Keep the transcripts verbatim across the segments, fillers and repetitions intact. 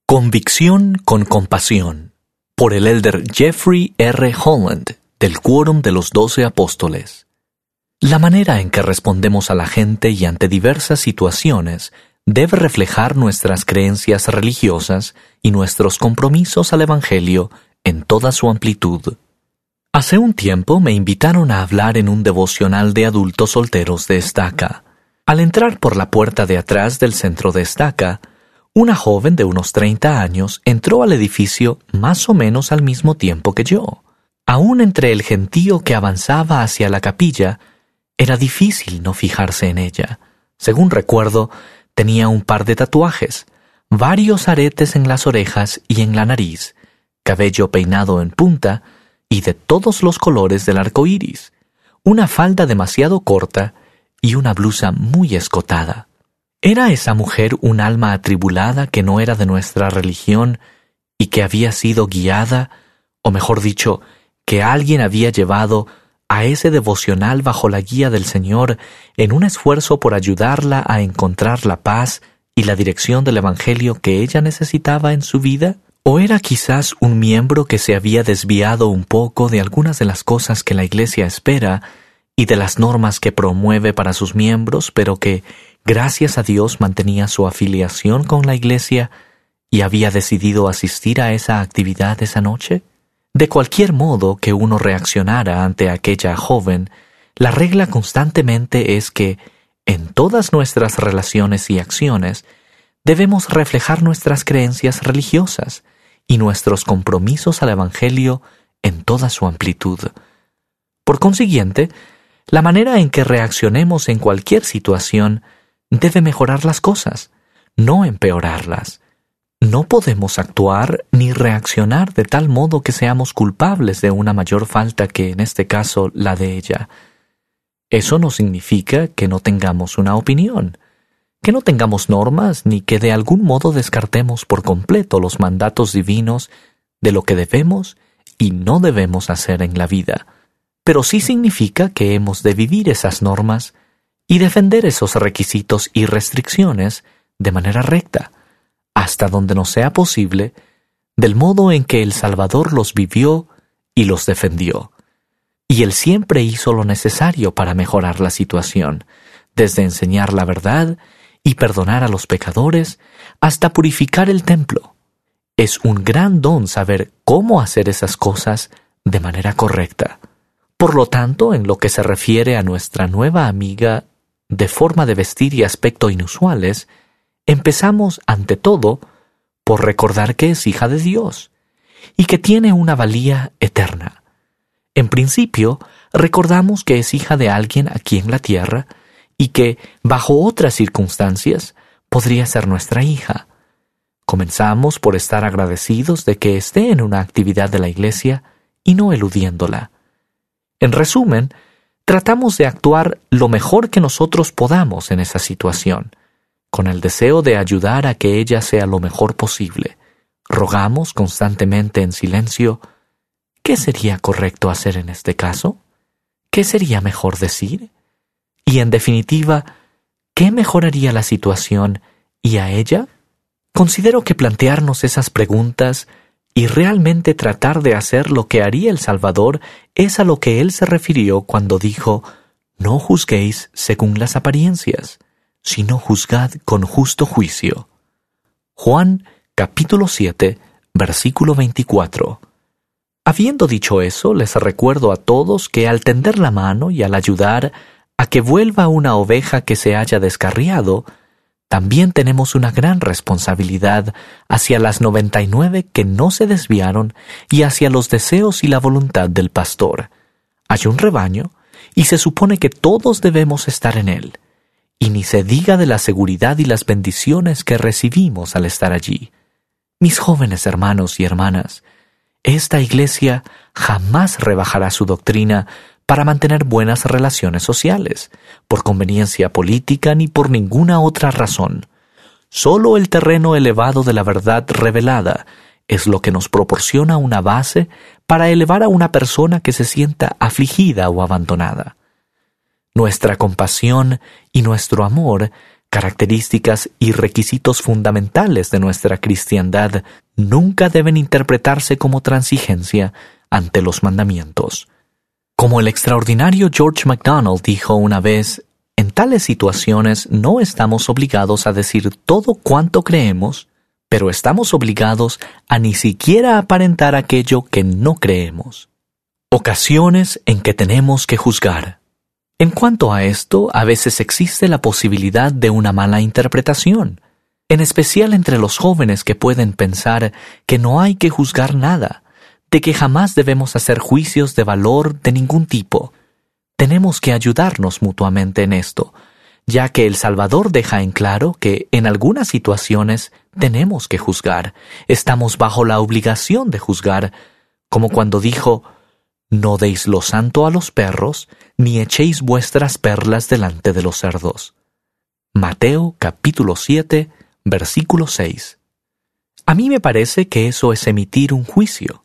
Convicción con compasión, por el elder Jeffrey R. Holland, del Quórum de los Doce Apóstoles. La manera en que respondemos a la gente y ante diversas situaciones debe reflejar nuestras creencias religiosas y nuestros compromisos al Evangelio en toda su amplitud. Hace un tiempo me invitaron a hablar en un devocional de adultos solteros de Estaca. Al entrar por la puerta de atrás del centro de Estaca, una joven de unos treinta años entró al edificio más o menos al mismo tiempo que yo. Aún entre el gentío que avanzaba hacia la capilla, era difícil no fijarse en ella. Según recuerdo, tenía un par de tatuajes, varios aretes en las orejas y en la nariz, cabello peinado en punta y de todos los colores del arco iris, una falda demasiado corta y una blusa muy escotada. ¿Era esa mujer un alma atribulada que no era de nuestra religión y que había sido guiada, o mejor dicho, que alguien había llevado a ese devocional bajo la guía del Señor en un esfuerzo por ayudarla a encontrar la paz y la dirección del Evangelio que ella necesitaba en su vida? ¿O era quizás un miembro que se había desviado un poco de algunas de las cosas que la Iglesia espera y de las normas que promueve para sus miembros, pero que, gracias a Dios, mantenía su afiliación con la Iglesia y había decidido asistir a esa actividad esa noche? De cualquier modo que uno reaccionara ante aquella joven, la regla constantemente es que, en todas nuestras relaciones y acciones, debemos reflejar nuestras creencias religiosas y nuestros compromisos al Evangelio en toda su amplitud. Por consiguiente, la manera en que reaccionemos en cualquier situación debe mejorar las cosas, no empeorarlas. No podemos actuar ni reaccionar de tal modo que seamos culpables de una mayor falta que, en este caso, la de ella. Eso no significa que no tengamos una opinión, que no tengamos normas, ni que de algún modo descartemos por completo los mandatos divinos de lo que debemos y no debemos hacer en la vida. Pero sí significa que hemos de vivir esas normas y defender esos requisitos y restricciones de manera recta, hasta donde nos sea posible, del modo en que el Salvador los vivió y los defendió. Y Él siempre hizo lo necesario para mejorar la situación, desde enseñar la verdad y perdonar a los pecadores, hasta purificar el templo. Es un gran don saber cómo hacer esas cosas de manera correcta. Por lo tanto, en lo que se refiere a nuestra nueva amiga de forma de vestir y aspecto inusuales, empezamos, ante todo, por recordar que es hija de Dios y que tiene una valía eterna. En principio, recordamos que es hija de alguien aquí en la tierra y que, bajo otras circunstancias, podría ser nuestra hija. Comenzamos por estar agradecidos de que esté en una actividad de la Iglesia y no eludiéndola. En resumen, tratamos de actuar lo mejor que nosotros podamos en esa situación, con el deseo de ayudar a que ella sea lo mejor posible. Rogamos constantemente en silencio: ¿qué sería correcto hacer en este caso? ¿Qué sería mejor decir? Y en definitiva, ¿qué mejoraría la situación y a ella? Considero que plantearnos esas preguntas y realmente tratar de hacer lo que haría el Salvador es a lo que Él se refirió cuando dijo: no juzguéis según las apariencias, sino juzgad con justo juicio. Juan capítulo siete, versículo veinticuatro. Habiendo dicho eso, les recuerdo a todos que al tender la mano y al ayudar a que vuelva una oveja que se haya descarriado, también tenemos una gran responsabilidad hacia las noventa y nueve que no se desviaron y hacia los deseos y la voluntad del pastor. Hay un rebaño y se supone que todos debemos estar en él, y ni se diga de la seguridad y las bendiciones que recibimos al estar allí. Mis jóvenes hermanos y hermanas, esta iglesia jamás rebajará su doctrina para mantener buenas relaciones sociales, por conveniencia política ni por ninguna otra razón. Solo el terreno elevado de la verdad revelada es lo que nos proporciona una base para elevar a una persona que se sienta afligida o abandonada. Nuestra compasión y nuestro amor características y requisitos fundamentales de nuestra cristiandad nunca deben interpretarse como transigencia ante los mandamientos. Como el extraordinario George MacDonald dijo una vez, en tales situaciones no estamos obligados a decir todo cuanto creemos, pero estamos obligados a ni siquiera aparentar aquello que no creemos. Ocasiones en que tenemos que juzgar. En cuanto a esto, a veces existe la posibilidad de una mala interpretación, en especial entre los jóvenes que pueden pensar que no hay que juzgar nada, de que jamás debemos hacer juicios de valor de ningún tipo. Tenemos que ayudarnos mutuamente en esto, ya que el Salvador deja en claro que en algunas situaciones tenemos que juzgar, estamos bajo la obligación de juzgar, como cuando dijo, «No deis lo santo a los perros, ni echéis vuestras perlas delante de los cerdos». Mateo capítulo siete, versículo seis. A mí me parece que eso es emitir un juicio.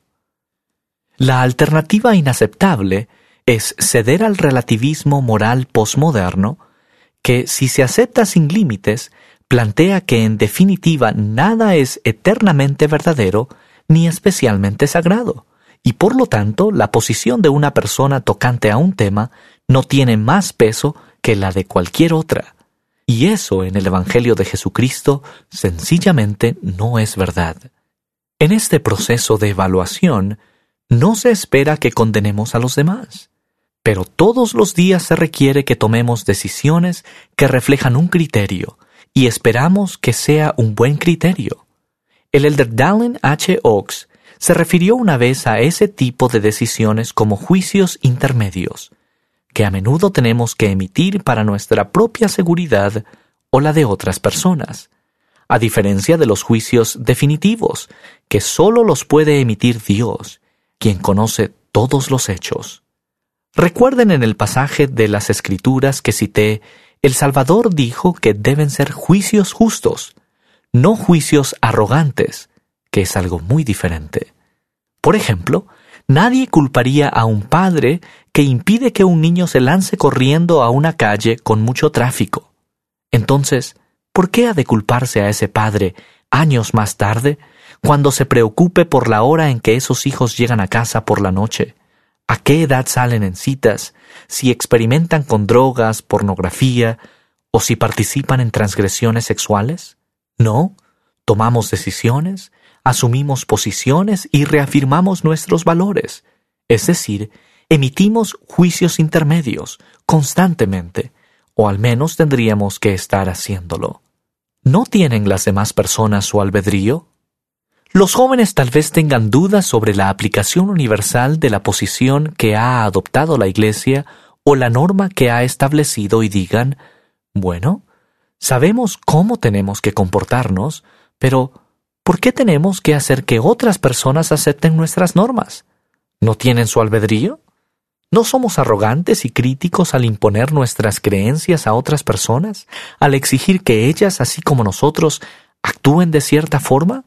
La alternativa inaceptable es ceder al relativismo moral posmoderno, que, si se acepta sin límites, plantea que en definitiva nada es eternamente verdadero ni especialmente sagrado, y por lo tanto la posición de una persona tocante a un tema no tiene más peso que la de cualquier otra. Y eso en el Evangelio de Jesucristo sencillamente no es verdad. En este proceso de evaluación, no se espera que condenemos a los demás, pero todos los días se requiere que tomemos decisiones que reflejan un criterio, y esperamos que sea un buen criterio. El elder Dallin H. Oaks se refirió una vez a ese tipo de decisiones como juicios intermedios, que a menudo tenemos que emitir para nuestra propia seguridad o la de otras personas, a diferencia de los juicios definitivos, que solo los puede emitir Dios, quien conoce todos los hechos. Recuerden en el pasaje de las Escrituras que cité, el Salvador dijo que deben ser juicios justos, no juicios arrogantes, que es algo muy diferente. Por ejemplo, nadie culparía a un padre que impide que un niño se lance corriendo a una calle con mucho tráfico. Entonces, ¿por qué ha de culparse a ese padre años más tarde, cuando se preocupe por la hora en que esos hijos llegan a casa por la noche? ¿A qué edad salen en citas? ¿Si experimentan con drogas, pornografía o si participan en transgresiones sexuales? No, tomamos decisiones, asumimos posiciones y reafirmamos nuestros valores, es decir, emitimos juicios intermedios constantemente, o al menos tendríamos que estar haciéndolo. ¿No tienen las demás personas su albedrío? Los jóvenes tal vez tengan dudas sobre la aplicación universal de la posición que ha adoptado la Iglesia o la norma que ha establecido y digan, bueno, sabemos cómo tenemos que comportarnos, pero ¿por qué tenemos que hacer que otras personas acepten nuestras normas? ¿No tienen su albedrío? ¿No somos arrogantes y críticos al imponer nuestras creencias a otras personas, al exigir que ellas, así como nosotros, actúen de cierta forma?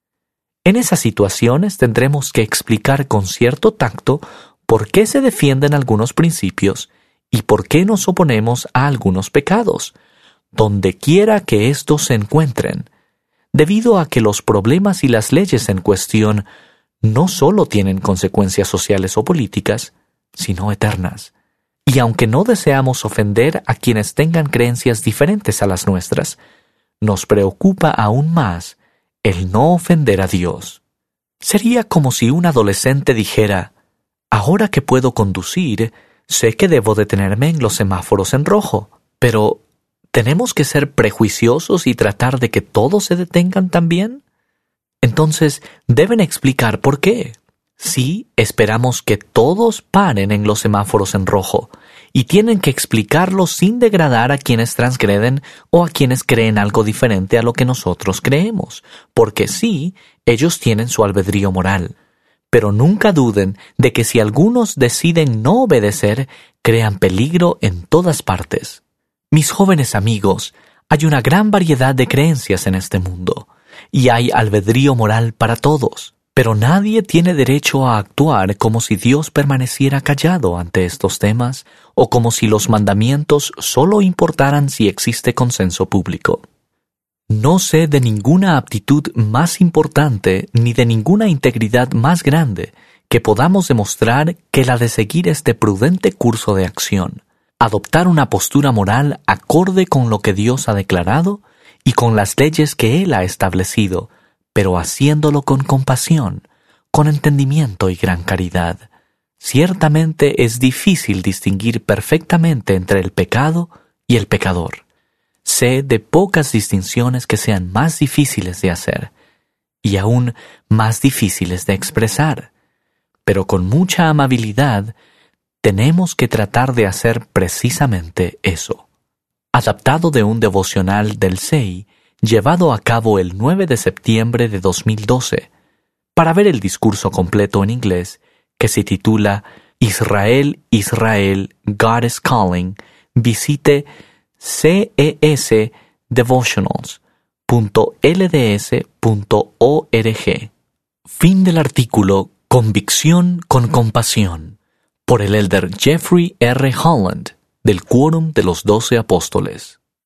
En esas situaciones tendremos que explicar con cierto tacto por qué se defienden algunos principios y por qué nos oponemos a algunos pecados, donde quiera que éstos se encuentren, debido a que los problemas y las leyes en cuestión no solo tienen consecuencias sociales o políticas, sino eternas. Y aunque no deseamos ofender a quienes tengan creencias diferentes a las nuestras, nos preocupa aún más el no ofender a Dios. Sería como si un adolescente dijera, ahora que puedo conducir, sé que debo detenerme en los semáforos en rojo, pero ¿tenemos que ser prejuiciosos y tratar de que todos se detengan también? Entonces, deben explicar por qué. Sí, esperamos que todos paren en los semáforos en rojo, y tienen que explicarlo sin degradar a quienes transgreden o a quienes creen algo diferente a lo que nosotros creemos, porque sí, ellos tienen su albedrío moral. Pero nunca duden de que si algunos deciden no obedecer, crean peligro en todas partes. Mis jóvenes amigos, hay una gran variedad de creencias en este mundo, y hay albedrío moral para todos. Pero nadie tiene derecho a actuar como si Dios permaneciera callado ante estos temas o como si los mandamientos solo importaran si existe consenso público. No sé de ninguna aptitud más importante ni de ninguna integridad más grande que podamos demostrar que la de seguir este prudente curso de acción, adoptar una postura moral acorde con lo que Dios ha declarado y con las leyes que Él ha establecido, pero haciéndolo con compasión, con entendimiento y gran caridad. Ciertamente es difícil distinguir perfectamente entre el pecado y el pecador. Sé de pocas distinciones que sean más difíciles de hacer y aún más difíciles de expresar, pero con mucha amabilidad tenemos que tratar de hacer precisamente eso. Adaptado de un devocional del S E I, llevado a cabo el nueve de septiembre de dos mil doce. Para ver el discurso completo en inglés, que se titula Israel, Israel, God is Calling, visite cesdevotionals punto l d s punto org. Fin del artículo Convicción con compasión, por el elder Jeffrey R. Holland, del Quórum de los Doce Apóstoles.